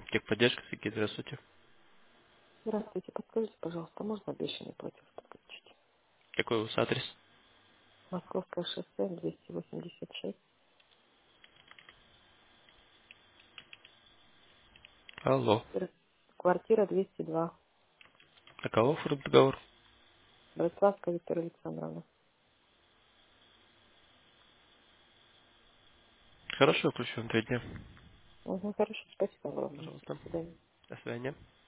Техподдержка, какие здравствуйте. Здравствуйте, подскажите, пожалуйста, можно обещанный платеж подключить? Какой у вас адрес? Московское шоссе, 286, Алло. квартира 202, На кого оформить договор? Братславская Виктория Александровна. Хорошо, включу на 3 дня. Угу, хорошо, спасибо огромное. Пожалуйста. До свидания. До свидания.